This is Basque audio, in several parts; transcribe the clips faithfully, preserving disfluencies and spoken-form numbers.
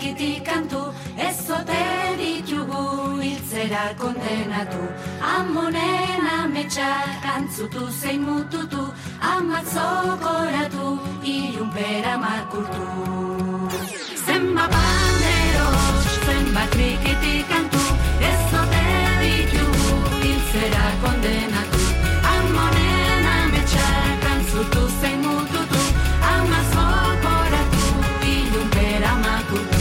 trikitik kantu, ez zote ditugu hiltzera kondenatu. Amonen ametsak antzutu zein mututu, amak zokoratu, ilunpera makurtu. Zenba banderos, zenba trikitik kantu, ez zote ditugu hiltzera kondenatu. Amonen ametsak antzutu zein mututu, amak zokoratu, ilunpera makurtu.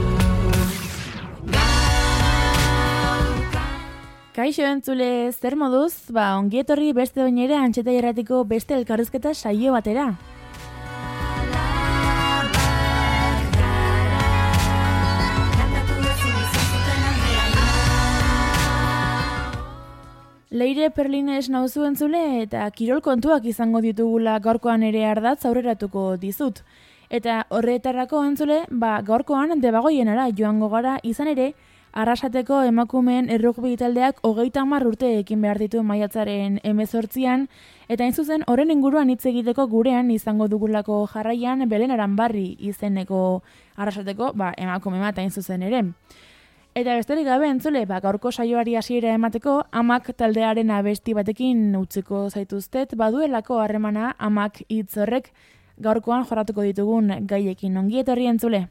Kaixo entzule, zer moduz? Ba, ongietorri beste oinera Antxeta Irratiko beste elkarrizketa saio batera. Leire Perlines nauzu entzule eta kirol kontuak izango ditugula gaurkoan ere ardatz aurreratuko dizut. Eta horretarako entzule, ba, gaurkoan debagoienara joango gara izan ere, Arrasateko emakumeen errugbi taldeak hogeita hamar urte ekin behar ditu maiatzaren hemezortzian, eta hain zuzen horren inguruan hitz egiteko gurean izango dugulako jarraian Belen Aranbarri izeneko Arrasateko ba, emakume bat hain zuzen ere. Eta besterik gabe entzule, ba, gaurko saioari hasiera emateko, amak taldearen abesti batekin utziko zaituztet, baduelako harremana amak hitz horrek gaurkoan jorratuko ditugun gaiekin. Ongi etorri entzule.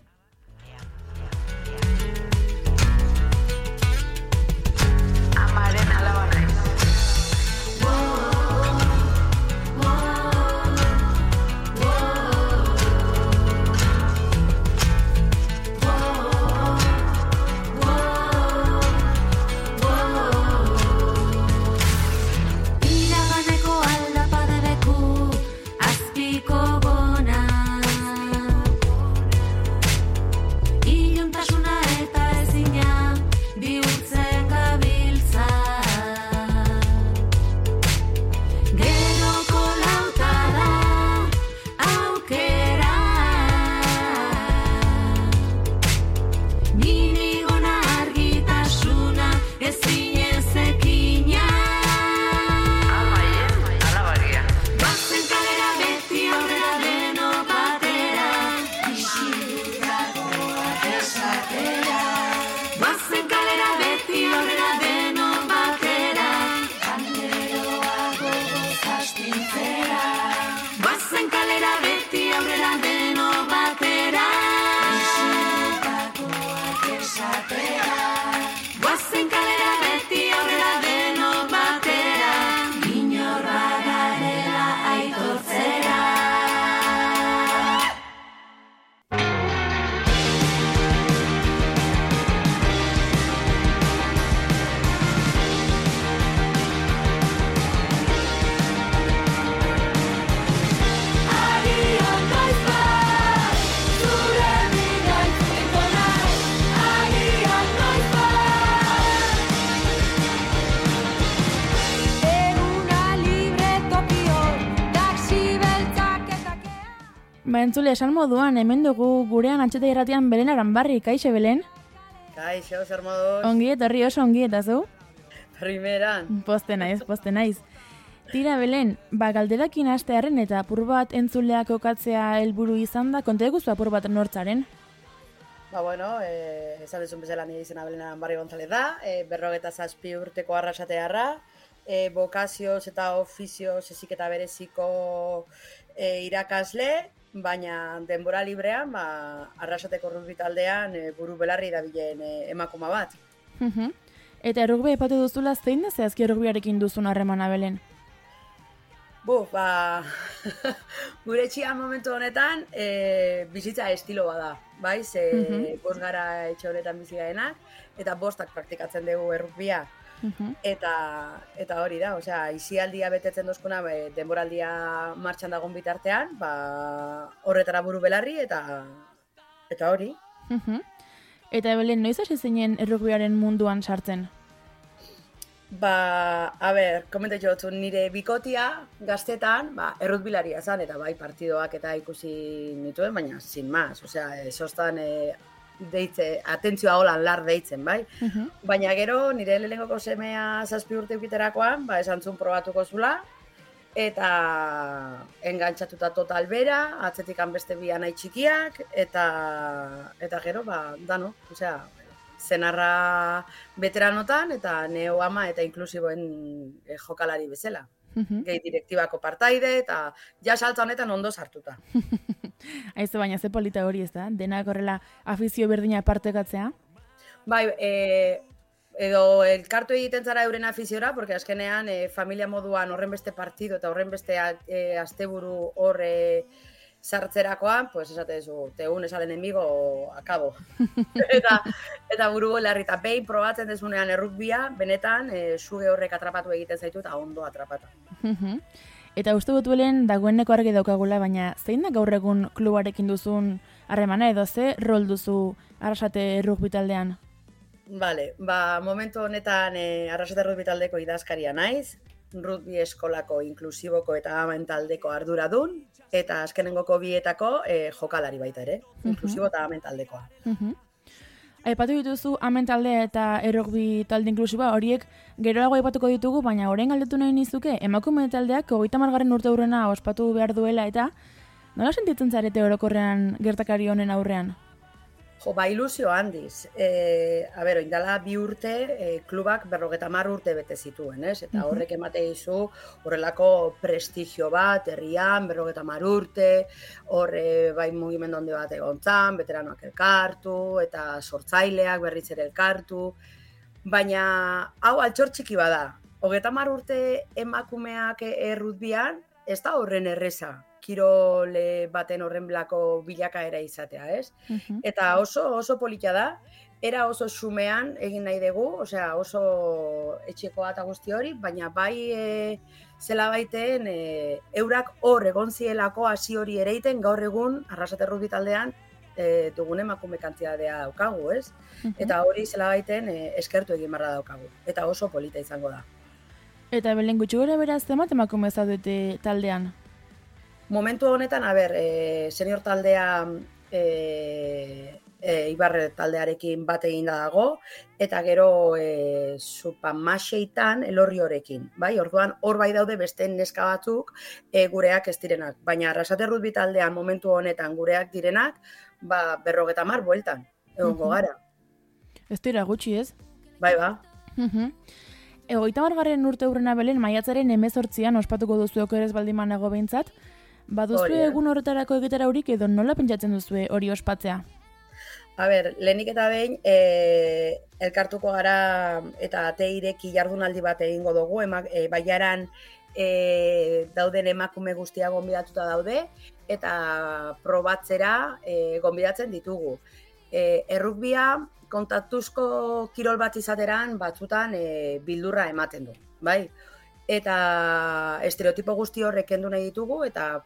Ba, entzule, esan moduan, hemen dugu gurean Antxeta Irratian Belen Aranbarri. Kaixo, Belen? Kaixo, zer moduz? Ongi etorri oso ongi eta zu? Primeran. Poste naiz, poste naiz. Tira, Belen, ba, galderakin hastearen eta apur bat entzuleak okatzea helburu izan da, konta eguzu apur bat nortzaren? Ba, bueno, eh, esan dezun bezala nire izena Belen Aranbarri Gonzalez da, eh, berrogeta zazpi urteko arrasatearra, eh, bokazioz eta ofizioz ezik eta bereziko eh, irakasle, baina denbora librean, ba, Arrasateko rugbi taldean e, buru belarri dabilen e, emakuma bat. Uh-huh. Eta errugbi epatu duzula zein da zehazki errugbiarekin duzun harremana, Belen? Buf, ba, gure txian momentu honetan e, bizitza estilo bada, bai? Ze uh-huh. bost gara etxe honetan bizi garenak, eta bostak praktikatzen dugu errugbia. Uh-huh. Eta, eta hori da, osea, izialdia betetzen dozkuna, be, denboraldia martxan dagoen bitartean, ba, horretara buru belarri, eta, eta hori. Uh-huh. Eta Belen, noiz hasi zinen errugbiaren munduan sartzen? Ba, a ber, komentetxo dutzu, nire bikotia gaztetan, ba, errutbilaria zan, eta bai partidoak eta ikusi nituen, baina sin más, osea, esostan e, deitze, atentzioa holan lar deitzen, bai? Uh-huh. Baina gero, nire lehenengoko semea zazpi urte ukiterakoan, ba, esan zuen probatuko zula, eta engantzatuta total bera, atzetik beste bi anai txikiak, eta, eta gero, ba, dano, osea, zenarra veteranotan, eta neo ama eta inklusiboen eh, jokalari bezala. Mhm. Gehi direktibako partaide, eta ja saltza honetan ondo sartuta. Aizu, baina ze polita hori ez da? Denak horrela afizio berdina partekatzea? Bai, e, edo elkartu egiten zara euren afiziora, porque azkenean e, familia moduan horren beste partido eta horren beste e, asteburu horre sartzerakoan, pues esate zu, te unes al enemigo, akabo. eta, eta buru larri, eta behin probatzen dezunean errukbia, benetan, e, zuge horrek atrapatu egiten zaitu eta ondo atrapata. Eta uste butuelen dagoeneko argi daukagula, baina zein da gaur egun klubarekin duzun harremana edo ze rol duzu Arrasate rugby taldean? Vale, ba, momentu honetan e, Arrasate rugby taldeko idazkaria naiz, rugby eskolako inklusiboko eta amen taldeko arduradun, eta azkenengoko bietako e, jokalari baita ere, inklusibo eta amen taldekoa. Aipatu dituzu amen taldea eta errugbi talde inklusiboa, horiek geroago aipatuko ditugu, baina orain galdetu nahi nizuke, emakume taldeak hogeita hamargarren urte aurrena ospatu behar duela eta nola sentitzen zarete orokorrean gertakari honen aurrean? Jo, ba, ilusio handiz. E, a ber, oindala bi urte e, klubak berrogeta mar urte bete zituen, ez? Eta horrek emate izu horrelako prestigio bat, herrian, berrogeta mar urte, horre bai mugimendu handi bat egontzan, veteranoak elkartu, eta sortzaileak berriz ere elkartu, baina hau altxor txiki bada. Hogeita mar urte emakumeak errutbian, ez da horren erreza. Kirole baten horren blako bilakaera izatea, ez? Uh-huh. Eta oso oso polita da, era oso xumean egin nahi dugu, osea oso etxekoa eta guzti hori, baina bai e, zela baiten e, eurak hor egon zielako hasi hori ereiten gaur egun Arrasate rugby taldean e, dugun emakume kantidadea daukagu, ez? Uh-huh. Eta hori zela baiten e, eskertu egin barra daukagu, eta oso polita izango da. Eta belen gutxi gora beraz zenbat emakume zaudete taldean? Momentu honetan, a ber, e, senior taldea e, e, Ibarre taldearekin bat egin dago, eta gero e, Supamaseitan elorri horekin, bai? Orduan, hor bai daude beste neska batzuk e, gureak ez direnak, baina Arrasate rugby taldean momentu honetan gureak direnak, ba, berrogeta mar bueltan, egongo gara. Ez dira gutxi ez? Bai, ba. Egoita margarren urte hurrena belen, maiatzaren hemezortzian ospatuko duzu okerez baldiman nago behintzat, baduzue egun horretarako egitera horik edo nola pentsatzen duzue hori ospatzea? A ber, lehenik eta behin, e, elkartuko gara eta ate ireki jardunaldi bat egingo dugu, emak, e, baiaran e, dauden emakume guztia gonbidatuta daude, eta probatzera e, gonbidatzen ditugu. E, errugbia kontaktuzko kirol bat izateran batzutan e, bildurra ematen du, bai? Eta estereotipo guzti horrek kendu nahi ditugu, eta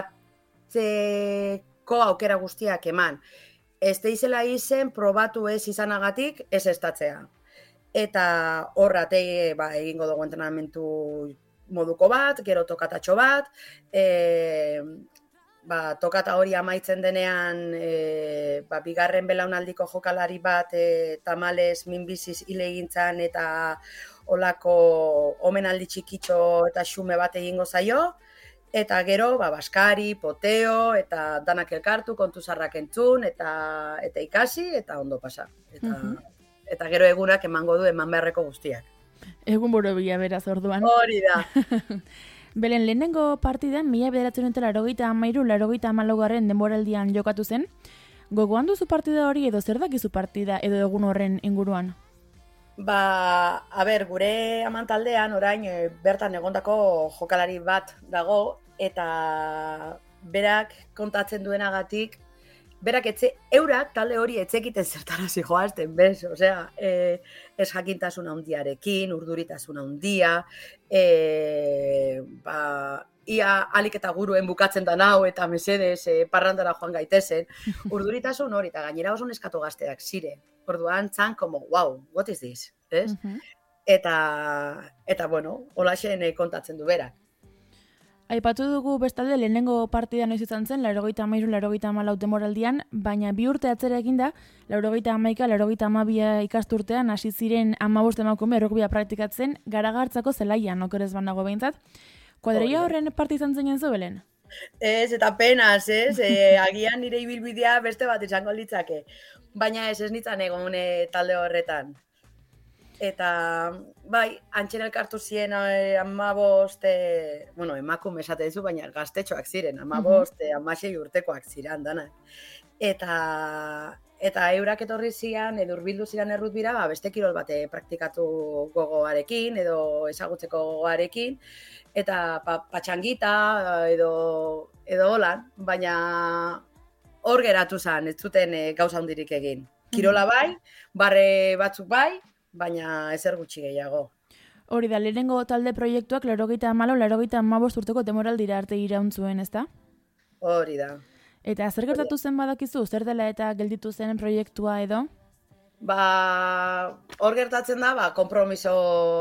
probatzeko aukera guztiak eman. Ez deizela izen probatu ez izanagatik ez estatzea. Eta horrate ba, egingo dugu entrenamentu moduko bat, gero tokatatxo bat, e, ba, tokata hori amaitzen denean e, ba, bigarren belaunaldiko jokalari bat e, tamales minbiziz hile egintzan eta olako omenaldi txikitxo eta xume bat egingo zaio, eta gero ba, baskari, poteo, eta danak elkartu, kontuzarrak entzun, eta, eta ikasi, eta ondo pasa. Eta, uh-huh. eta gero egunak emango du eman beharreko guztiak. Egun borobila beraz orduan. Hori da. Belen, lehenengo partidan, mila bederatzen eta larogeita amairu, larogeita amalaugarren denboraldian jokatu zen. Gogoan duzu partida hori edo zer dakizu partida edo egun horren inguruan? Ba, a ber, gure amantaldean orain e, bertan egondako jokalari bat dago, eta berak kontatzen duenagatik, berak etxe, eurak talde hori etzekiten zertarazi joazten, bez? Osea, e, ez jakintasun handiarekin, urduritasun handia, e, ba, ia alik eta guruen bukatzen da nau, eta mesedez e, parrandara joan gaitezen, urduritasun hori, eta gainera oso neskatu gazteak zire. Orduan txan, como, wow, what is this? Ez? Uh-huh. Eta, eta, bueno, holaxen kontatzen du berak. Aipatu dugu bestalde lehenengo partida noiz izan zen, laurogeita hamairu, laurogeita hamalau denboraldian, baina bi urte atzera eginda, laurogeita hamaika, laurogeita hamabia ikasturtean hasi ziren hamabost emakume errugbia praktikatzen Garagartzako zelaian, okerez banago behintzat. Kuadrilla horren parte izan zinen zu, Belen? Ez, eta penaz, ez? E, agian nire ibilbidea beste bat izango litzake. Baina ez ez nintzen egon e, talde horretan. Eta, bai, antxen elkartu ziren e, amabost, e, bueno, emakume esate dizu, baina gaztetxoak ziren, amabost, e, amasei urtekoak ziren, dana. Eta, eta eurak etorri zian, edo urbildu ziren errutbira, ba, beste kirol bate praktikatu gogoarekin, edo ezagutzeko gogoarekin, eta pa, patxangita edo, edo holan, baina hor geratu zen, ez zuten e, gauza handirik egin. Kirola bai, barre batzuk bai, baina ezer gutxi gehiago. Hori da, lehenengo talde proiektuak laurogeita hamalauz, laurogeita hamabost urteko temoraldira arte iraun zuen, ezta? Hori da. Eta zer gertatu zen badakizu, zer dela eta gelditu zen proiektua edo? Ba, hor gertatzen da, ba, konpromiso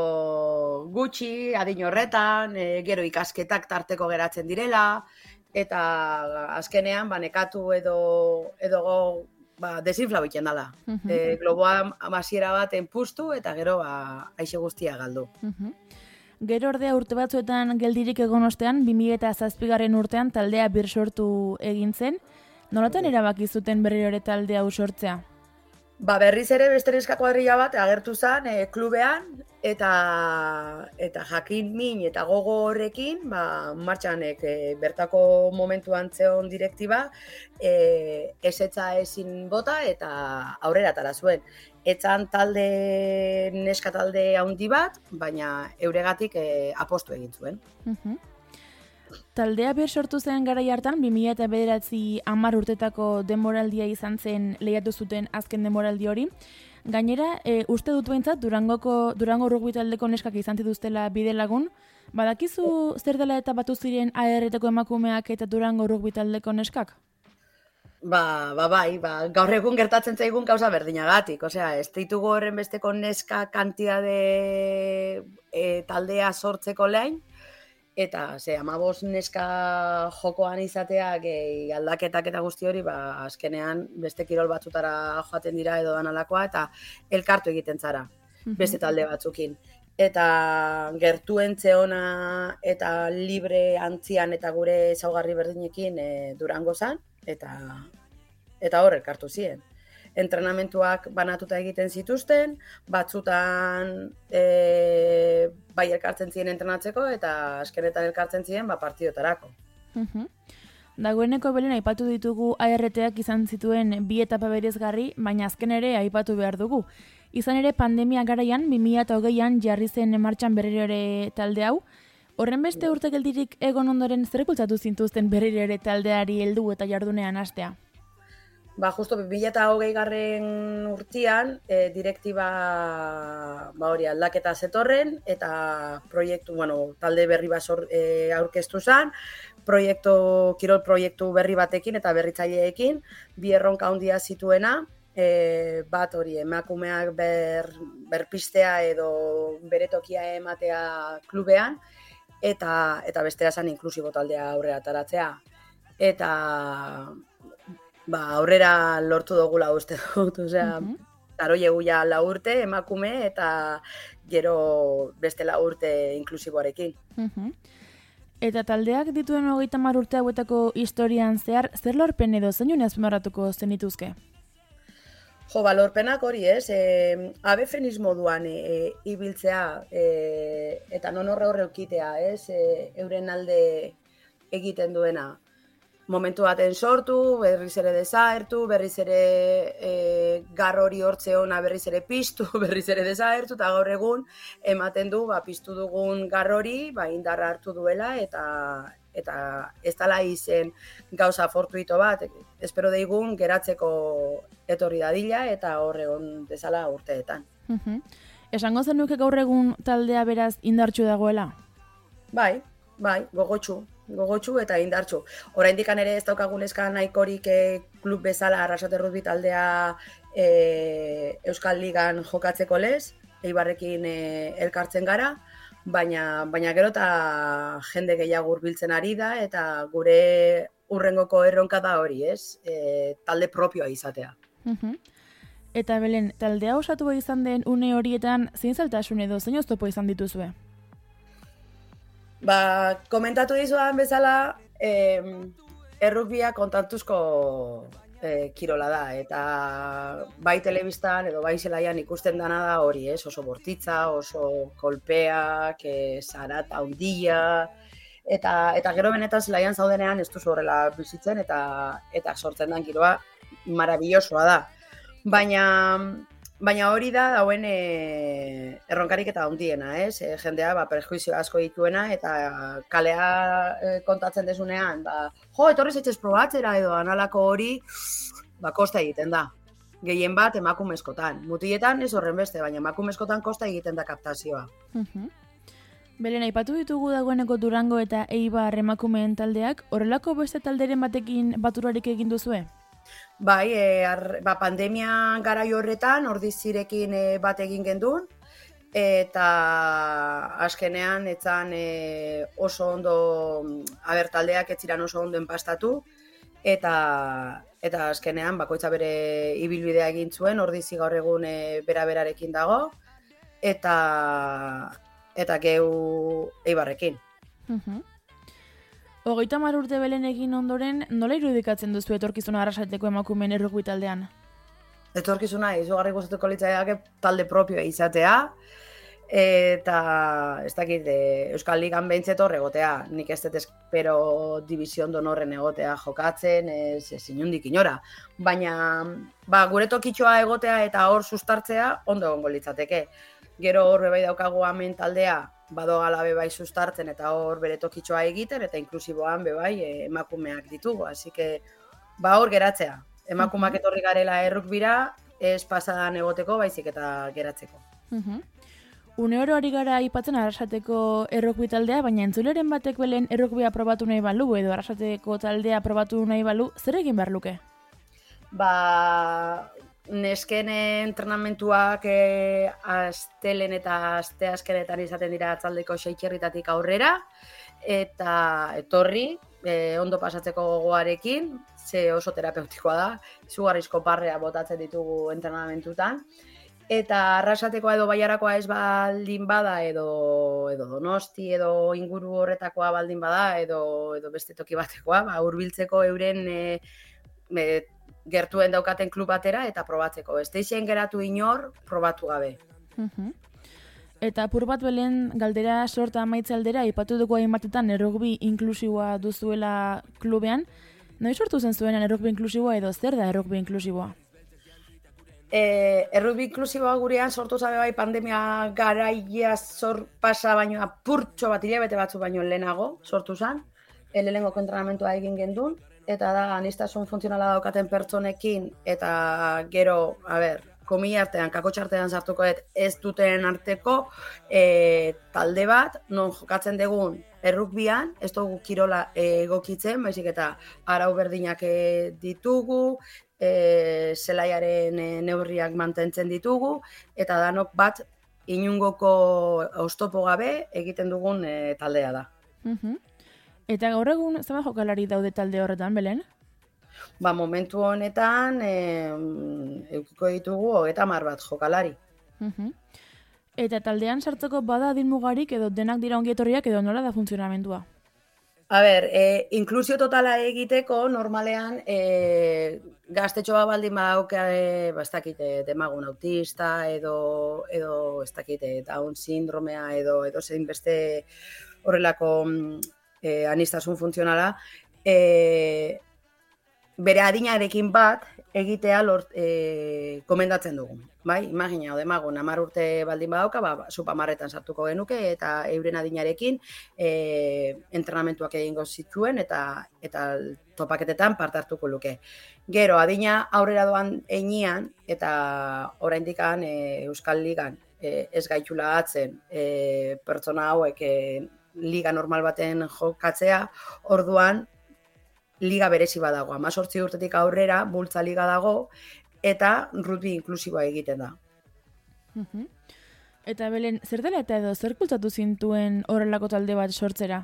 gutxi, adin horretan, e, gero ikasketak tarteko geratzen direla, eta azkenean, ba, nekatu edo, edo go, ba, desinflau iten dala. Uh-huh. E, globoa hasiera baten pustu, eta gero, ba, aixe guztia galdu. Uh-huh. Gero ordea urte batzuetan geldirik egon ostean, bi mila zazpigarren urtean taldea bir sortu egin zen. Nolatan erabaki zuten berriro ere taldea sortzea? Ba, berriz ere beste neska kuadrilla bat agertu zen e, klubean, eta, eta jakin min eta gogo horrekin, ba, martxanek e, bertako momentuan zeon direktiba, e, esetza ezin bota eta aurrera tara zuen. Etzan talde, neska talde handi bat, baina euregatik e, apostu egin zuen. Uh-huh. Taldea bir sortu zen garai hartan, bi mila bederatzi hamar urtetako denboraldia izan zen lehiatu zuten azken denboraldi hori. Gainera, e, uste dut behintzat, Durangoko, Durango rugby taldeko neskak izan zituztela bide lagun. Badakizu zer dela eta batu ziren A R-teko emakumeak eta Durango rugby taldeko neskak? Ba, ba, bai, ba, gaur egun gertatzen zaigun gauza berdinagatik. Osea, ez ditugu horren besteko neska kantitate e, taldea sortzeko lehin, eta ze amabos neska jokoan izateak e, aldaketak eta guzti hori, ba, azkenean beste kirol batzutara joaten dira edo danalakoa, eta elkartu egiten zara, beste talde batzukin. Eta gertuen zeona eta libre antzian eta gure ezaugarri berdinekin e, Durango zan, eta, eta hor elkartu ziren. Entrenamentuak banatuta egiten zituzten, batzutan e, bai elkartzen ziren entrenatzeko eta azkenetan elkartzen ziren ba, partidotarako. Uh-huh. Dagoeneko Belen aipatu ditugu A R T-ak izan zituen bi etapa berezgarri, baina azken ere aipatu behar dugu. Izan ere pandemia garaian, bi mila hogeian jarri zen martxan berriro ere talde hau. Horren beste urte geldirik egon ondoren zer kultzatu zintuzten berriro ere taldeari heldu eta jardunean hastea? Ba, justo bi mila hogei garren urtean, e, direktiba ba hori aldaketa zetorren, eta proiektu, bueno, talde berri bat e, aurkeztu zen, proiektu, kirol proiektu berri batekin eta berritzaileekin, bi erronka handia zituena, e, bat hori emakumeak ber, berpistea edo bere tokia ematea klubean, eta, eta bestea zen inklusibo taldea aurrera ataratzea. Eta ba, aurrera lortu dugula uste dut, osea, uh-huh. Taroi egu ja lau urte emakume eta gero beste lau urte inklusiboarekin. Uh-huh. Eta taldeak dituen hogeita hamar urte hauetako historian zehar, zer lorpen edo zeinun azpimarratuko zenituzke? Jo, ba, lorpenak hori ez, e, abefeniz moduan e, e, ibiltzea e, eta non horre horre eukitea, ez, e, euren alde egiten duena. Momentu baten sortu, berriz ere desagertu, berriz ere e, gar hori hortze ona berriz ere piztu, berriz ere desagertu, eta gaur egun ematen du, ba, piztu dugun gar hori, ba, indarra hartu duela, eta eta ez dala izen gauza fortuito bat, espero deigun geratzeko etorri dadila, eta hor egon dezala urteetan. Uh-huh. Esango zenuke gaur egun taldea beraz indartsu dagoela? Bai, bai, gogotsu. gogotsu eta indartsu. Oraindik ere ez daukagun eskan nahikorik e, klub bezala Arrasate Rugby taldea e, Euskal Ligan jokatzeko lez, Eibarrekin e, elkartzen gara, baina baina gero eta jende gehiago hurbiltzen ari da eta gure urrengoko erronka da hori, ez? E, talde propioa izatea. Uh-huh. Eta Belen, taldea osatua izan den une horietan zein zailtasun edo zein oztopo izan dituzue? Ba, komentatu dizudan bezala, eh, errugbia kontantuzko eh, kirola da, eta bai telebistan edo bai zelaian ikusten dana da hori, ez? Oso bortitza, oso kolpeak, eh, zarata handia, eta eta gero benetan zelaian zaudenean ez duzu horrela bizitzen, eta eta sortzen den giroa marabillosoa da. Baina Baina hori da dauen e, erronkarik eta handiena, ez? E, jendea ba, prejuizio asko dituena eta kalea e, kontatzen desunean, ba, jo, etorri zaitez probatzera edo analako hori, ba, kosta egiten da. Gehien bat emakumezkotan. Mutiletan ez horren beste, baina emakumezkotan kosta egiten da kaptazioa. Uh-huh. Belen, aipatu ditugu dagoeneko Durango eta Eibar emakumeen taldeak, horrelako beste talderen batekin baturarik egin duzue? Bai, e, ar, ba, pandemia garai horretan ordizirekin e, bat egin gendun, eta azkenean etzan e, oso ondo, aber taldeak ez ziren oso ondo enpastatu, eta eta azkenean bakoitza bere ibilbidea egin zuen, ordizi gaur egun e, bera-berarekin dago, eta eta geu Eibarrekin. Uh-huh. Hogeita hamar urte Belen egin ondoren, nola irudikatzen duzu etorkizuna Arrasateko emakumeen errugbi taldean? Etorkizuna izugarri gustatuko litzaiake talde propioa izatea, eta ez dakit, Euskal Ligan behintzet hor egotea. Nik ez dut espero Division d'Honorren egotea jokatzen, ez, ez inundik inora. Baina ba, gure tokitxoa egotea eta hor sustartzea ondo egongo litzateke. Gero hor bebai daukagu hemen taldea, badoala bebai sustartzen eta hor bere tokitxoa egiten, eta inklusiboan bebai emakumeak ditugu. Así que, ba hor geratzea. Emakumeak etorri garela errukbira, ez pasadan egoteko, baizik eta geratzeko. Uh-huh. Une oro ari gara aipatzen Arrasateko errukbi taldea, baina entzuleren batek Belen errukbia probatu nahi balu, edo Arrasateko taldea probatu nahi balu, zer egin behar luke? Ba, nesken entrenamentuak e, astelen eta asteazkenetan izaten dira atzaldeko seitxerritatik aurrera, eta etorri, e, ondo pasatzeko gogoarekin, ze oso terapeutikoa da, izugarrizko parrea botatzen ditugu entrenamentutan, eta Arrasatekoa edo Baiarakoa ez baldin bada, edo, edo Donosti, edo inguru horretakoa baldin bada, edo, edo beste toki batekoa, ba, hurbiltzeko euren e, e, gertuen daukaten klub batera eta probatzeko. Ez deixen geratu inor, probatu gabe. Uh-huh. Eta apur bat Belen galdera sorta amaitze aldera, aipatu dugu hainbatetan errugbi inklusiboa duzuela klubean. Noi sortu zen zuenan errugbi inklusiboa edo zer da errugbi inklusiboa? E, errugbi inklusiboa gurean sortu zabe bai pandemia garaia zor pasa baino apurtxo bat hilabete batzu baino lehenago sortu zen. Lehenengo entrenamentua egin gendun, eta da aniztasun funtzionala daukaten pertsonekin, eta gero, a ber, komila artean, kakotxartean sartuko ez duten arteko e, talde bat, non jokatzen dugun errukbian, ez dugu kirola egokitzen, baizik eta arau berdinak ditugu, e, zelaiaren neurriak mantentzen ditugu, eta danok bat inungoko oztopo gabe egiten dugun e, taldea da. Uh-huh. Eta gaur egun zenbat jokalari daude talde horretan, Belen? Ba, momentu honetan e, eukiko ditugu hogeita hamar bat jokalari. Uh-huh. Eta taldean sartzeko bada adin mugarik edo denak dira ongietorriak edo nola da funtzionamendua? A ber, e, inklusio totala egiteko normalean e, gaztetxoa baldin badauka e, ba, ez dakite, demagun autista edo, edo ez dakite, Down sindromea edo, edo zein beste horrelako E, anistasun funtzionala, e, bere adinarekin bat egitea lort, e, komendatzen dugu. Bai, imagina, odemagun, hamar urte baldin badauka, ba, supamarretan sartuko genuke, eta euren adinarekin e, entrenamentuak egingo zituen, eta, eta topaketetan parte hartuko luke. Gero, adina aurrera doan einean, eta oraindikan e, Euskal Ligan e, ez gaitula atzen e, pertsona hauek e, liga normal baten jokatzea, orduan liga berezi badago. Hamazortzi urtetik aurrera bultza liga dago eta rugby inklusiboa egiten da. Uh-huh. Eta Belen, zer dela eta edo zer kultatu zintuen horrelako talde bat sortzera?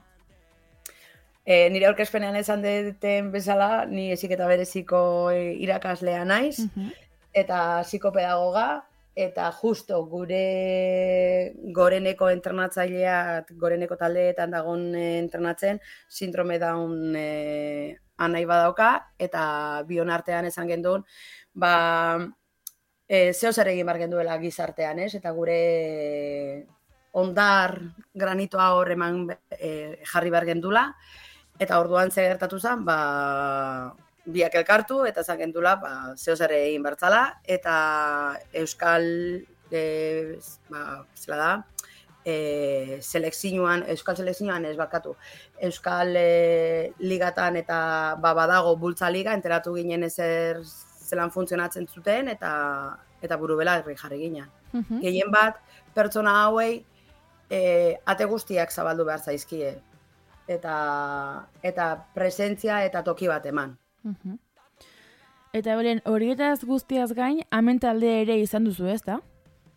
E, nire aurkezpenean esan duten bezala, ni heziketa bereziko irakaslea naiz, uh-huh. eta psikopedagoga, eta justo gure goreneko entrenatzaileak, goreneko taldeetan dagoen entrenatzen, sindrome Down e, anai badauka, eta bion artean esan genduen, ba, e, zeo zer egin bar genduela gizartean, ez? Eta gure ondar granitoa hor eman e, jarri bar gendula, eta orduan ze gertatu zen, ba, biak elkartu, eta esan gendula, ba, zeo zer egin bertzala, eta Euskal, e, ba, zela da, e, selekzioan, Euskal selekzioan ez bakatu, Euskal e, ligatan eta ba, badago bultza liga, enteratu ginen ezer zelan funtzionatzen zuten, eta eta buru belarri jarri ginen. Uh-huh. Gehien bat, pertsona hauei e, ate guztiak zabaldu behar zaizkie, eta, eta presentzia eta toki bat eman. Uh-huh. Eta beren, horietaz guztiaz gain, amen taldea ere izan duzu, ez da?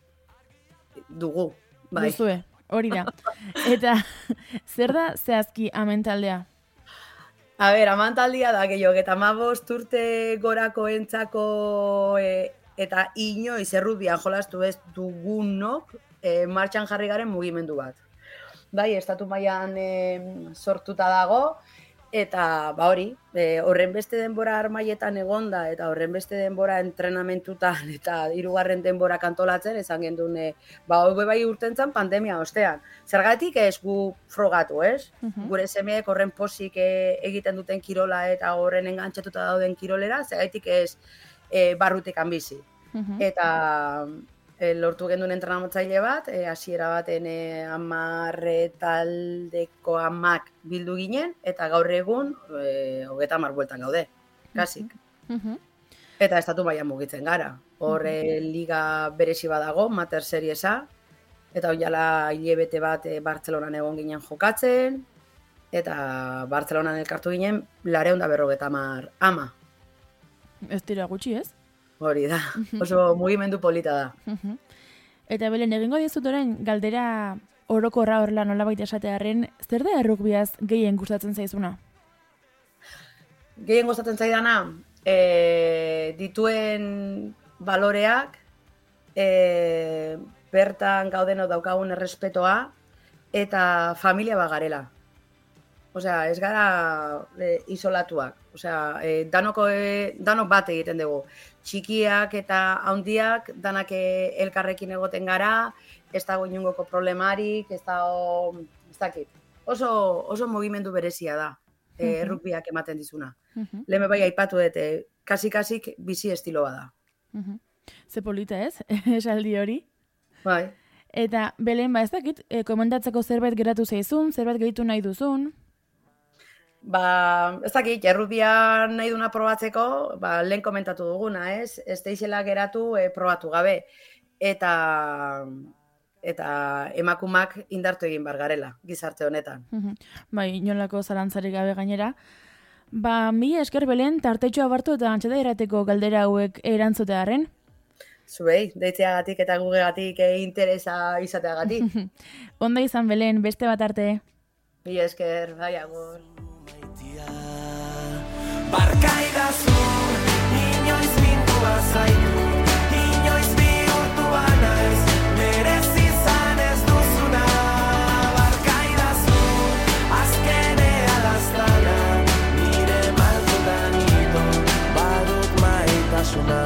Dugu, bai. Duzue, hori da. Eta zer da zehazki amen taldea? A ber, amen taldea da, gehiago, eta hamabost urte gorako entzako e, eta inoiz errutbian jolastu ez dugunok e, martxan jarri garen mugimendu bat. Bai, estatu mailan e, sortuta dago, eta ba hori, e, horren beste denbora armaietan egonda, eta horren beste denbora entrenamentutan, eta hirugarren denbora kantolatzen, esan gendun, e, ba hori bai urtentzan pandemia ostean. Zergatik ez gu frogatu, ez? Uh-huh. Gure semeek horren posik e, egiten duten kirola, eta horren engantxetuta dauden kirolera, zergatik ez e, barrutik bizi. Uh-huh. Eta e, lortu gendun entrenatzaile bat, e, hasiera baten e, amarre taldeko amak bildu ginen, eta gaur egun e, hogeta hamar bueltan gaude, kasik. Uh-huh. Eta estatu mailan mugitzen gara. Hor uh-huh. liga berezi badago, Mater Seriesa, eta oiala hilebete bat e, Bartzelonan egon ginen jokatzen, eta Bartzelonan elkartu ginen laurehun eta berrogeta hamar ama. Ez dira gutxi, ez? Hori da, oso mugimendu polita da. Uh-huh. Eta Belen, egingo dizut orain, galdera orokorra horrela nolabait esatearren, zer da errugbiaz gehien gustatzen zaizuna? Gehien gustatzen zaidana, e, dituen baloreak, e, bertan gaudeno daukagun errespetoa, eta familia bagarela. Osea, ez gara e, isolatuak. Osea, e, danoko, e, danok bat egiten dugu. Txikiak eta handiak danak e, elkarrekin egoten gara, ez dago inungoko problemarik, ez dago, ez dakit. Oso, oso mugimendu berezia da, e, uh-huh. errukbiak ematen dizuna. Uh-huh. Lehen bai aipatu dute, kasik-kasik bizi estilo bada. Uh-huh. Ze polita ez, esaldi hori? Bai. Eta Belen, ba ez dakit, e, komentatzeko zerbait geratu zaizun, zerbait gehitu nahi duzun? Ba, ez dakit, errubia nahi duna probatzeko, ba, lehen komentatu duguna, ez? Ez deixela geratu e, probatu gabe. Eta, eta emakumak indartu egin bar garela, gizarte honetan. Bai, inolako zalantzarik gabe gainera. Ba, mi esker Belen, tartetxoa bartu eta antxeta erateko galdera hauek erantzutearen. Zuei, deitzeagatik eta gugegatik e, interesa izateagatik. Onda izan Belen, beste bat arte. Mi esker, bai agur. Barkaidazu, inoiz mintua zaitu, inoiz bihurtu banaiz, merezi izan ez duzuna. Barkaidazu, azkenea daztana, nire maldudan ito, badut maitasuna.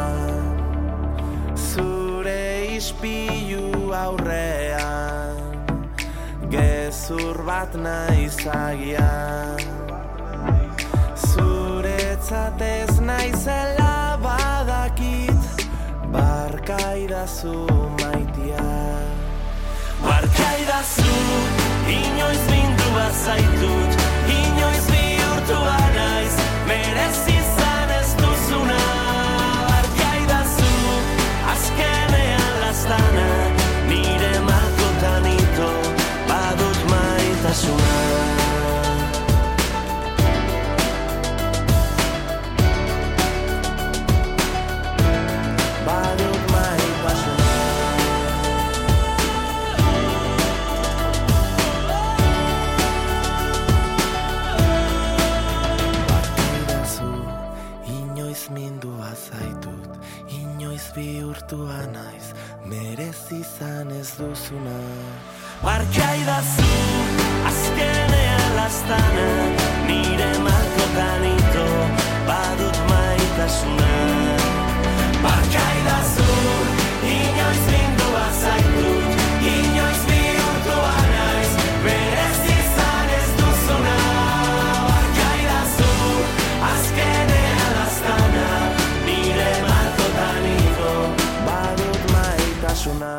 Zure ispilu aurrean, gezur bat naizagian. Zuretzat ez naizela badakit, barkaidazu maitia. Barkaidazu, inoiz bindua zaitut, inoiz bihurtua naiz, merezi izan ez duzuna. Barkaidazu, azkenean lastana, nire malkotan ito, badut maitasuna. izan ez duzuna. Barkaidazu, azkenean lastana, nire malkotan ito, badut maitasuna. Barkaidazu, inoiz bindua zaitut, inoiz bihurtua naiz, berez izan ez duzuna. Barkaidazu, azkenean lastana, nire malkotan ito, badut maitasuna.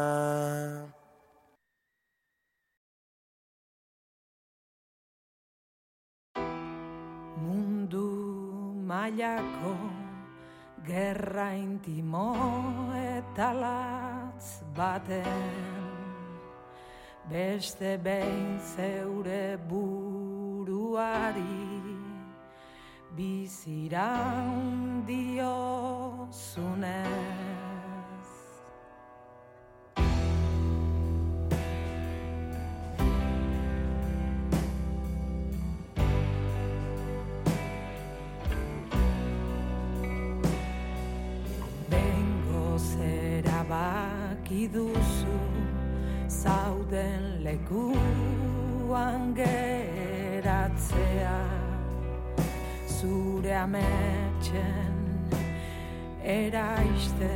Mailako gerra intimo eta latz baten beste behin zeure buruari biziran diozunez. Baki duzu zauden lekuan geratzea, zure ametxen eraiste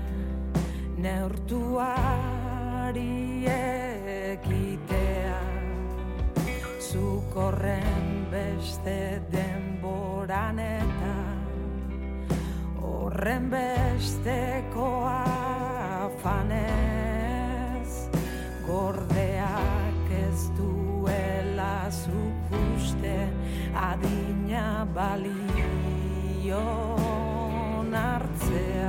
neurtuari ekitea, zuk horren beste denboran eta horren bestekoa fanez, gordeak ez duela zuk uste adina balion hartzea.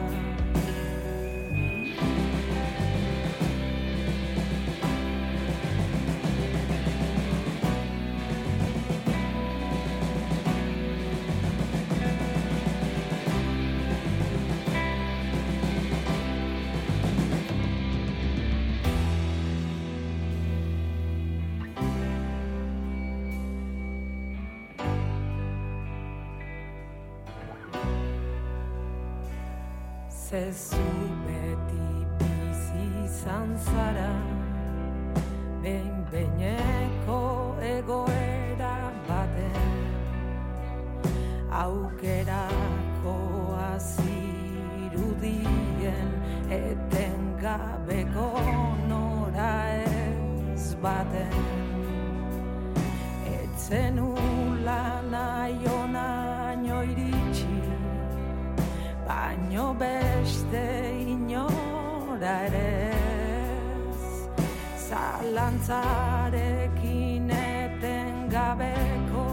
Zezu beti bizi izan zara, behin-behineko egoera baten, aukerako azirudien etengabeko nora ez baten, etzen ula nahi onaino iritsi, baino beste inora ere ez, zalantzarekin etengabeko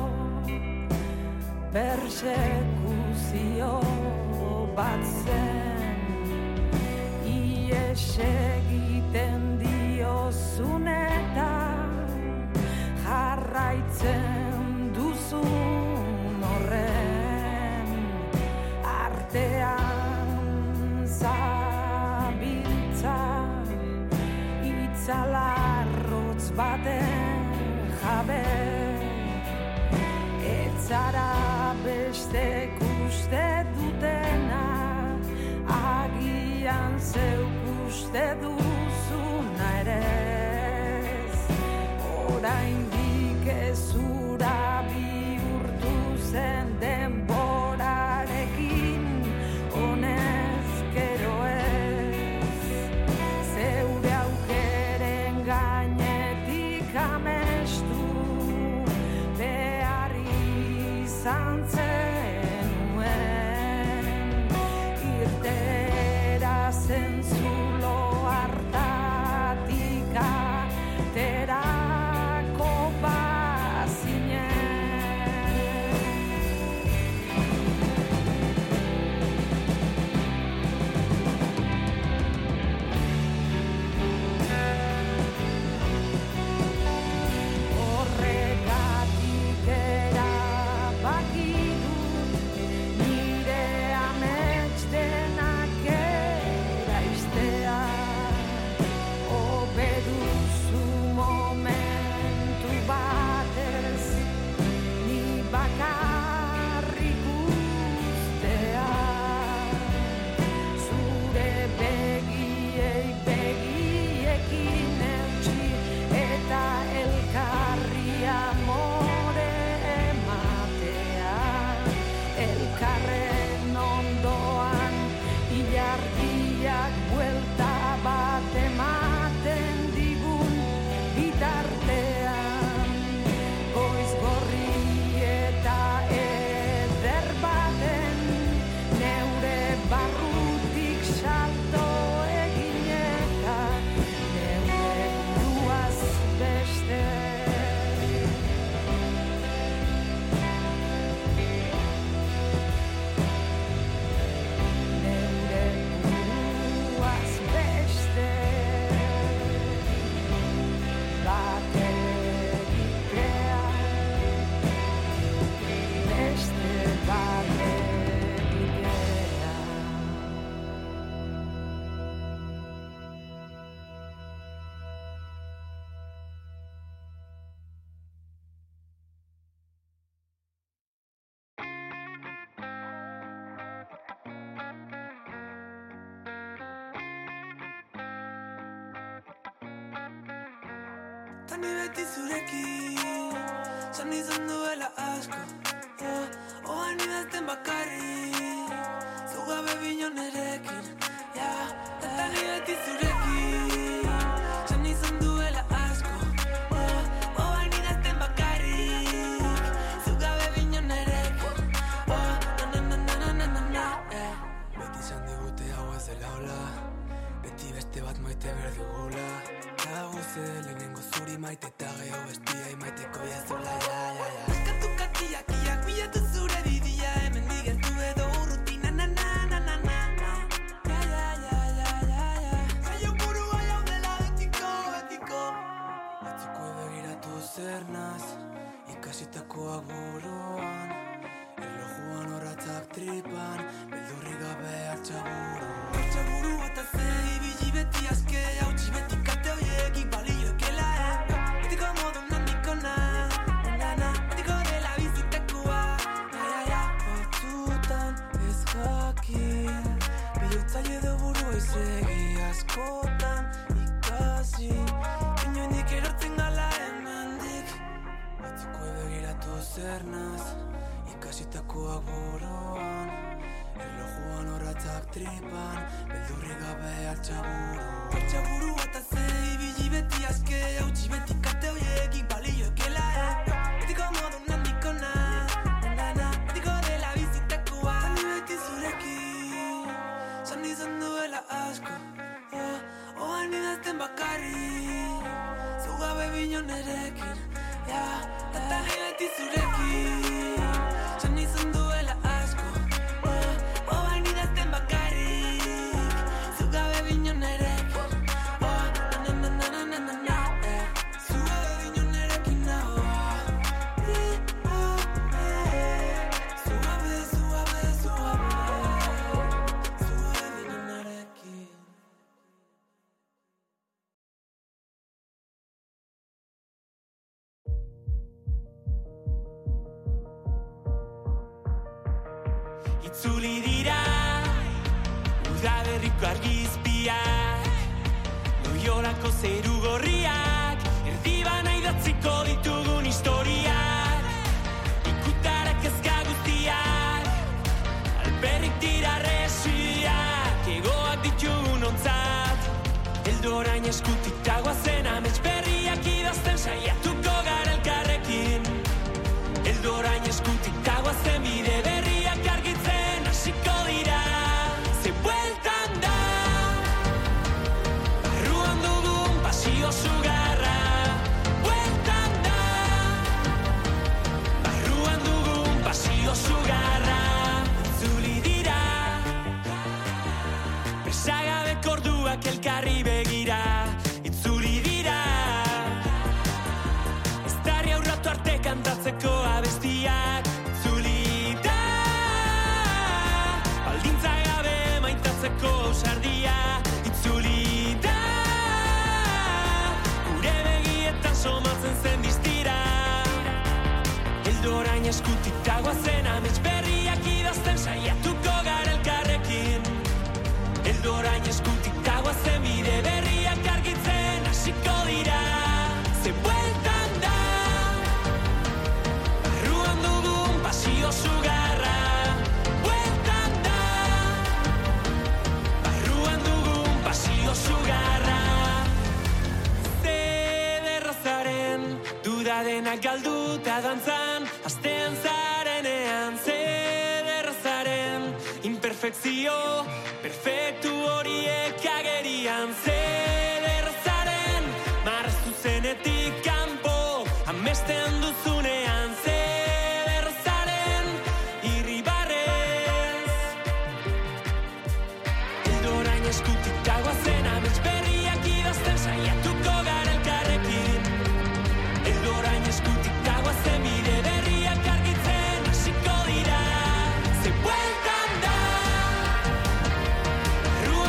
persekuzio bat zen, ies egiten diozun eta jarraitzen duzun horren artean zabiltza, itzalarrotz baten jabe, etzara bestek uste dutena, agian zeuk uste duzuna ere ez, oraindik ez ura bihurtu zen denborarekin, honez gero ez, zeure aukeren gainetik amestu behar izan zenuen, irtera zentzulo hartatik aterako bazinen. Horregatik erabaki dut Tani beti zurekin Zan izan duela asko Oan idazten bakarrik Zugabe binon erekin Tani beti zurekin Zan izan duela asko Oan idazten bakarrik Zugabe binon erekin Beti izan digute hau ez dela hola Beti beste bat maite berdugula Cada guze lehenengo zuri maite eta geho bestia imaiteko jazola ja, ja, ja. Eskatu katiak iak bilatu zure didia hemen digentu edo urrutina na na na na na na Ja, ja, ja, ja, ja, ja Zaio burua jau dela betiko, betiko Batzukoi begiratu zer naz Ikasitakoak buruan Erlojuan horratzak tripan Beldurri gabe hartxaburu Hartxaburu eta zei bili beti azke Hautsi beti kate hoiekin balioekela eh Betiko modu nandikona Nana, betiko dela bizitakoa Ja, ja, ja Batzutan ez jakin Bihotzaile edo burua izegi askotan ikasi Inoendik erortzen gala hemendik Batzukoi begiratu zer naz Ikasitakoak buruan Erlojuan horratzak tripan Beldurri gabe hartxaburu Hartxaburu eta zei bili beti azke Hautsi beti kate hoiekin balioekela eh Betiko modu nandikona Nana, betiko dela bizitakoa Tani beti zurekin Zan izan duela asko Oan idazten bakarrik Zugabe binon erekin Tani beti zurekin Zan izan duela asko Oan idazten bakarrik Zugabe binon erekin Na na na na na na na Zugabe binon erekin Zugabe, zugabe, zugabe Zugabe binon erekin Itzuli dira Udaberriko argizpiak Loiolako zeru gorriak Erdibana idatziko ditugun historiak Ikutarak ezka guztiak Alperrik dira resiak Egoak ditugun ontzat Eldorain eskutik tagoazen amets berriak idazten saiatuko gara elkarrekin Eldorain eskutik tagoazen bide berriak argitzen hasiko dira Ze bueltan da Barruan dugun pasio sugarra Bueltan da Barruan dugun pasio sugarra Itzuli dira Presagabeko orduak elkarri begira Itzuli dira Eztarri aurratu arte kantatzeko abestiak Itzuli da Baldintza gabe maitatzeko ausardia Itzuli da Gure begietan somatzen zen distira Eldorain eskutik tagoazen amets berriak idazten saiatuko gara elkarrekin Eldorain eskutik tagoazen bide berriak argitzen hasiko dira Ze bueltan da Barruan dugun pasio sugarra Bueltan da Barruan dugun pasio sugarra Zederrazaren duda denak galduta dantzan Astean zarenean Zederrazaren imperfekzio perfektu horiek agerian Zederrazaren marra zuzenetik kanpo amesten duzunean Zederrazaren irribarrez Eldorain eskutik tagoazen amets berriak idazten saiatuko gara elkarrekin Eldorain eskutik tagoazen bide berriak argitzen hasiko dira Ze bueltan da Barruan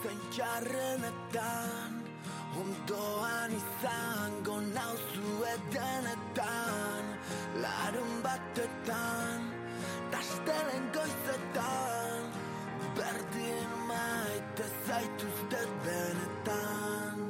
zein txarrenetan, ondoan izango nauzue denetan, larun batetan, tastelen goizetan, berdin maite zaituzte benetan.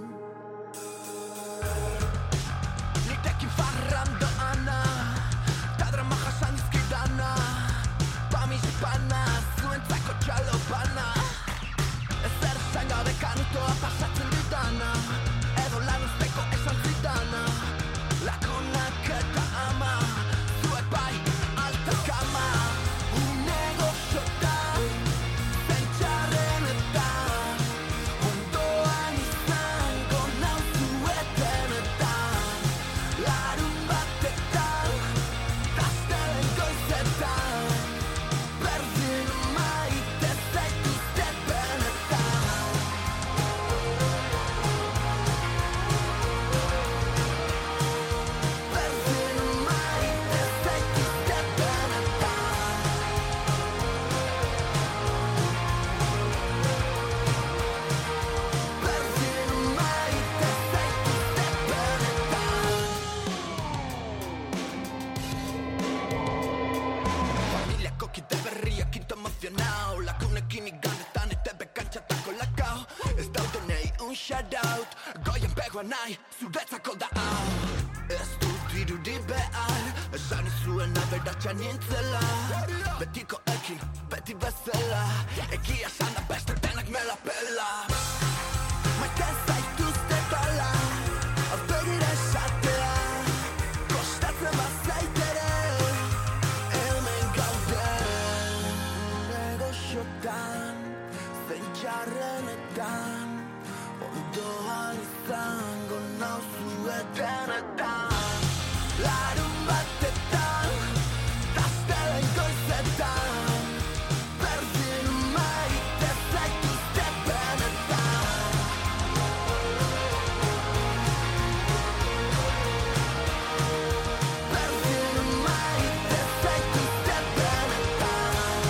Nitekin farran doana, ta drama jasan dizkidana, pamispana, zuentzako txalopana, ezer esan gabe kanutoa pasatzen ditana, edo lan uzteko esan zitana, lagunak eta ama, zuek bai alta kama, une gozotan, zein txarrenetan, ondoan izango nauzue denetan, larun batetan, tastelen goizetan, berdin maite zaituzte benetan. Berdin maite zaituzte benetan. Berdin maite zaituzte benetan. Familiako kide berriak kinto emozionau, lagunekin igandetan ete bekantxatako lakau, ez daudonei un shoutout, goien begoa nahi, zuretzako da hau. Ez dut irudi behar, esan izuen aberatxa nintzela, betiko ekin, beti bezala, egia esan da beste denak mela pela. Maite zaituzte tala, aurpegira esatea, kostatzen bazaitere, hemen gaude. Negoxotan, zein txarrenetan, ondoan izango nauzue denetan, larun batetan, tastelen goizetan, berdin maite zaituzte benetan. Berdin maite zaituzte benetan.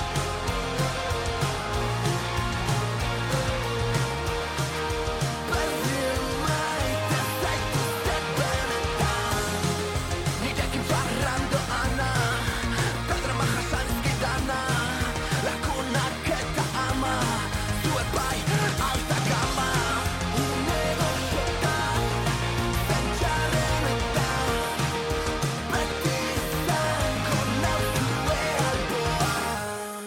Berdin maite zaituzte benetan. Nirekin farran doana, ta drama jasan dizkidana, lagunak eta ama, zuek bai alta gama, une gozotan, zein txarrenetan, beti izango nauzue alboan.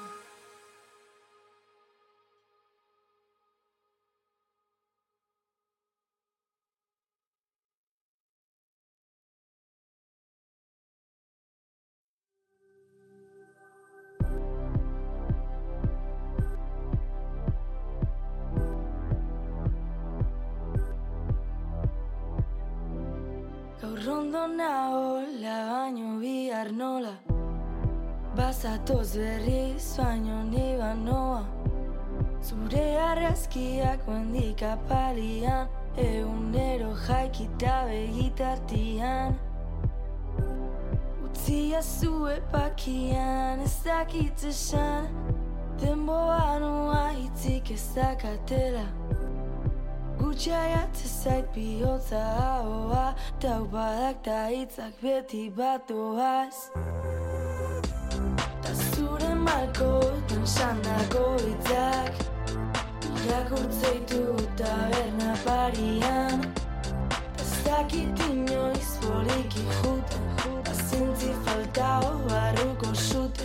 Gaur ondo nahola baino bihar nola, bazatoz berriz baino ni banoa, zure argazkiak mendik apalian, egunero jaikita begitartian, utzia zue pakian ez dakit esan, denboa noa hitzik ez dakatela, gutxaiat zait bihotza ahoa, taupadak ta hitzak beti batoaz. Ta zure malkotan sandako hitzak, irakurtzeitu taberna parian, ez dakit inoiz poliki juten, azintzi faltao barruko zute.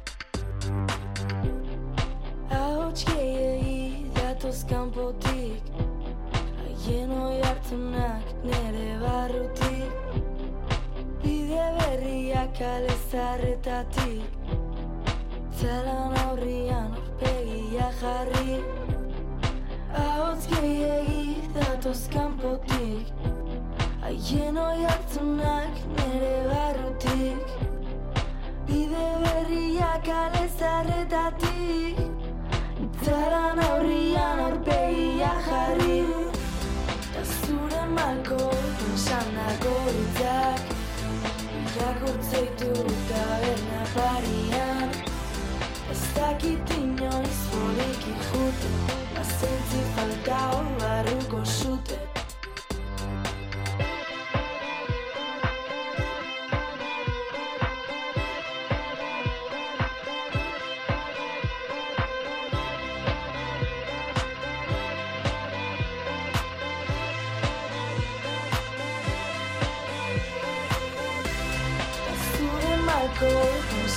Ahots gehiegi datoz kanpotik, haien oi hartunak nere barrutik, bide berriak kale zarretatik, zalan aurrian aurpegia jarri. Ahots gehiegi datoz kanpotik, haien oi hartunak nere barrutik, bide berriak kale zarretatik, zalan aurrian aurpegia jarri. Ta zure malkotan sandako hitzak, irakurtzeitu taberna parian, ez dakit inoiz poliki juten,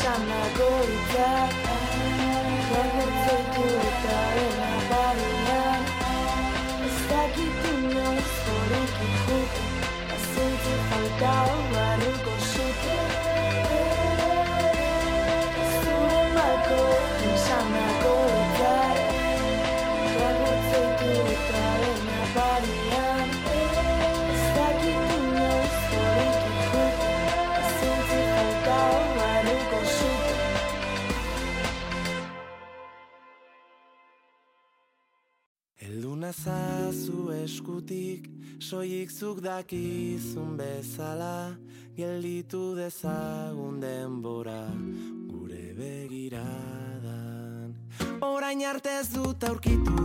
esanako hitzak Gargotzaitu eta dena barian Ez dakitu noiz horrekin juten Azentzi falta hobaruko zuten Zure malko esanako hitzak Gargotzaitu eta dena barian Ez dakitu noiz horrekin juten Azentzi falta hobaruko zuten Heldu nazazu eskutik, soilik zuk dakizun bezala, gelditu dezagun denbora gure begiradan. Orain arte ez dut aurkitu,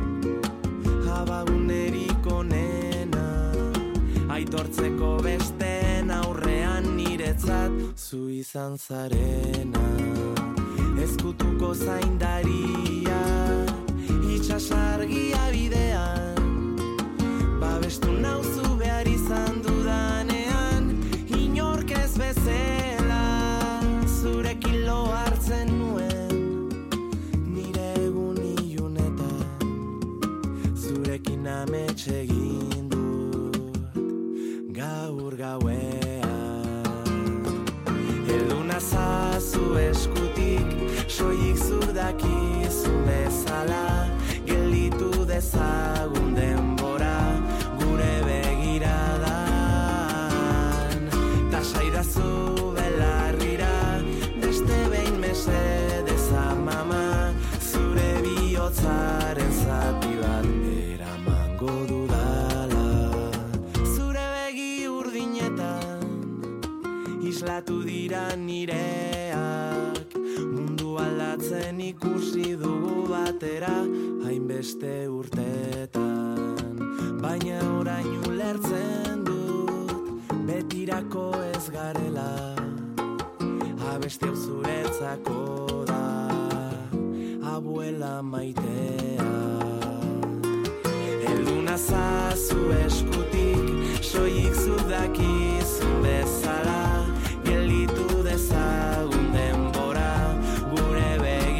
abagunerik onena, aitortzeko besteen aurrean niretzat zu izan zarena. Ezkutuko zaindaria, itxasargia bidean, babestu nauzu behar izan dudanean, inork ez bezala, zurekin lo hartzen nuen, nire egun ilunetan, zurekin amets egin dut, gaur gauean. Heldu nazazu eskutik, soilik zuk dakizun bezala, gelditu dezagun denbora gure begiradan. Tasaidazu belarrira, beste behin mesedez amama, zure bihotzaren zati bat eramango dudala. Zure begi urdinetan, islatu dira nireak, mundu aldatzen ikusi dugu batera, hainbeste urtetan. Baina orain ulertzen dut, betirako ez garela, abesti hau zuretzako da, abuela maitea. Heldu nazazu eskutik, soilik zuk dakizun bezala, gelditu dezagun denbora gure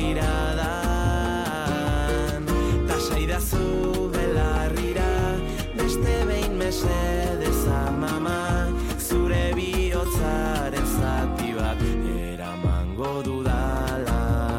begiradan. Tasaidazu belarrira, beste behin mesedez amama, zure bihotzaren zati bat eramango dudala.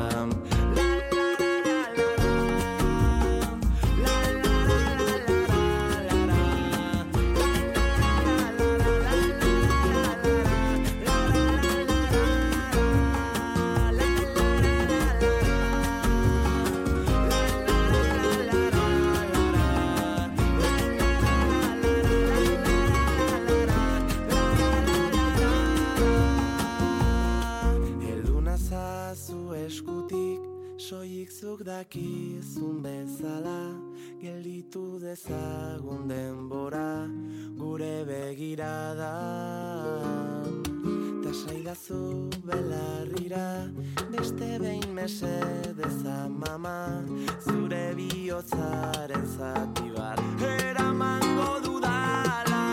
Soilik zuk dakizun bezala, gelditu dezagun denbora gure begiradan. Tasaidazu belarrira, beste behin mesedez amama, zure bihotzaren zati bat eramango dudala.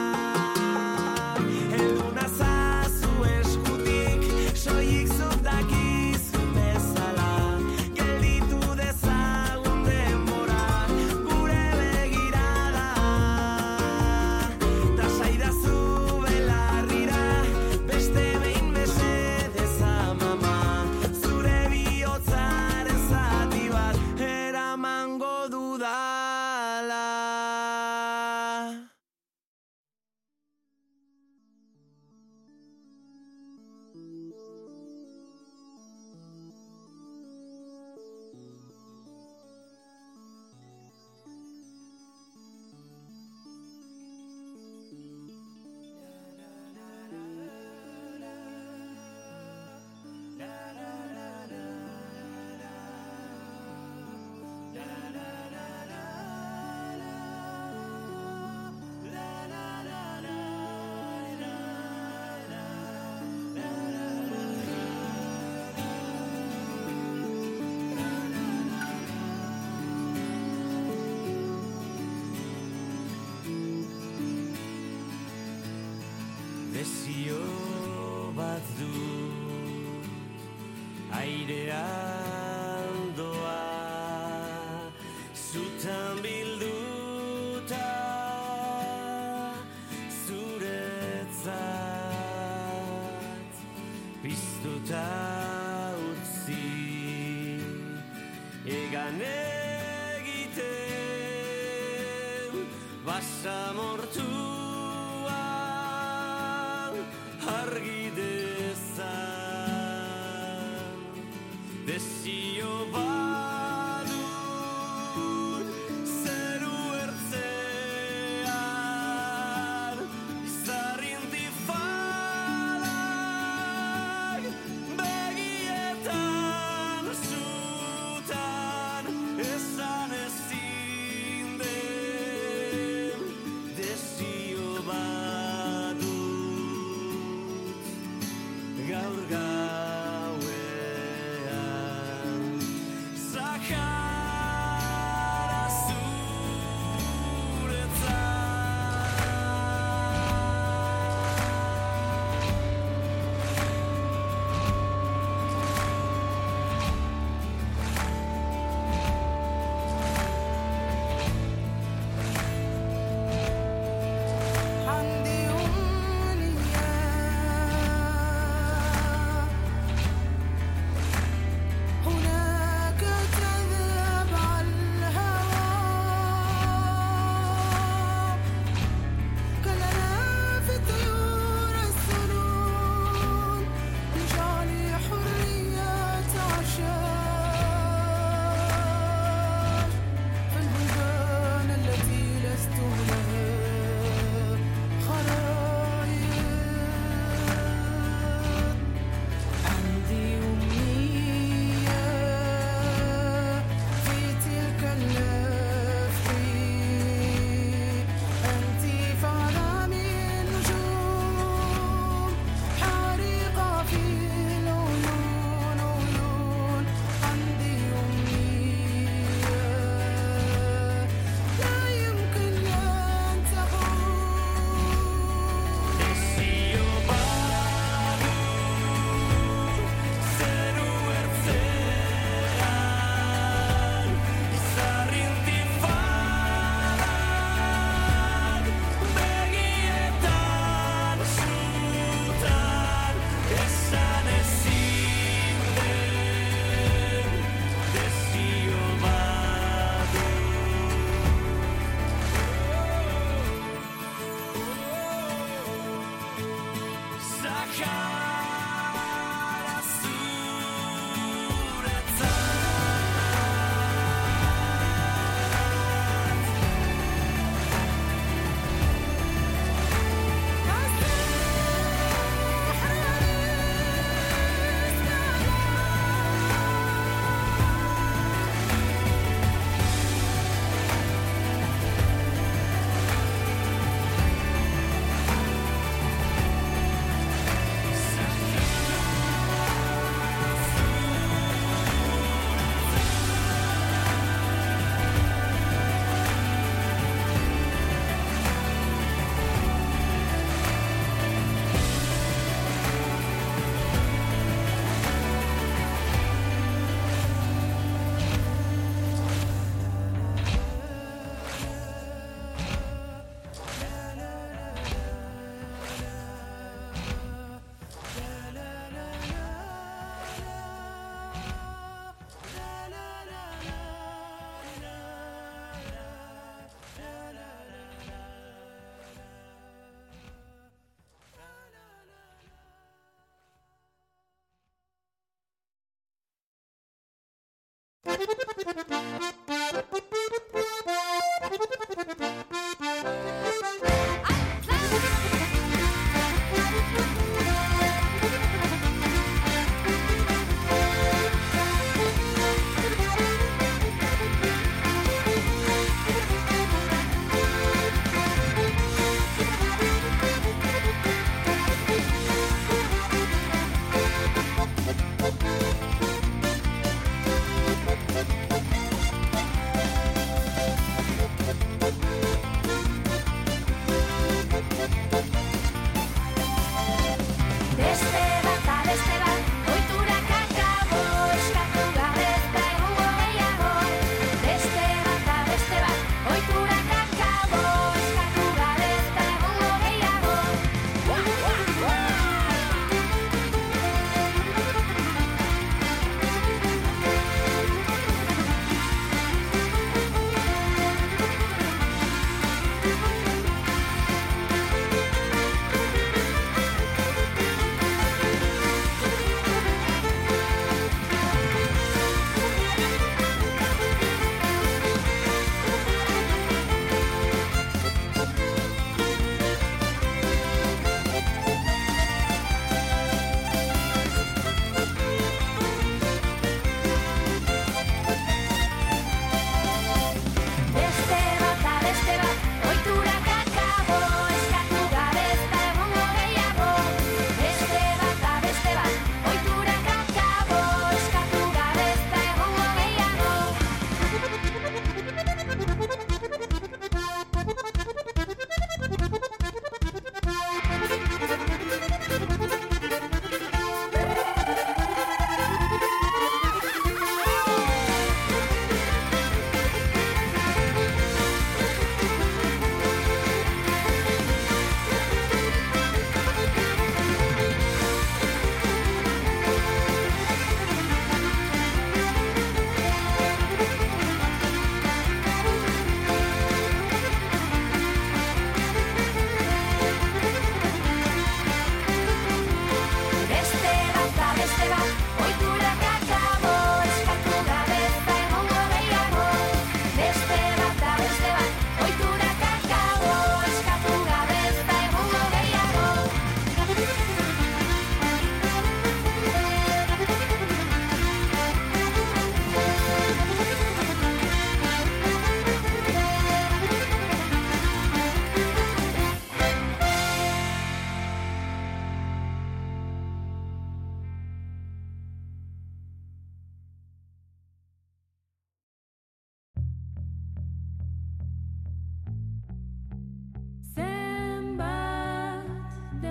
Heldu nazazu eskutik, soilik zuk dakizun bezala, mango dudala. zutan bilduta zuretzat piztuta utzi egan egiten basamortua argi dezan desio badut zeru ertzean zarrintifadak begietan zutan esan ezin den desio badut gaur gauean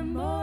more.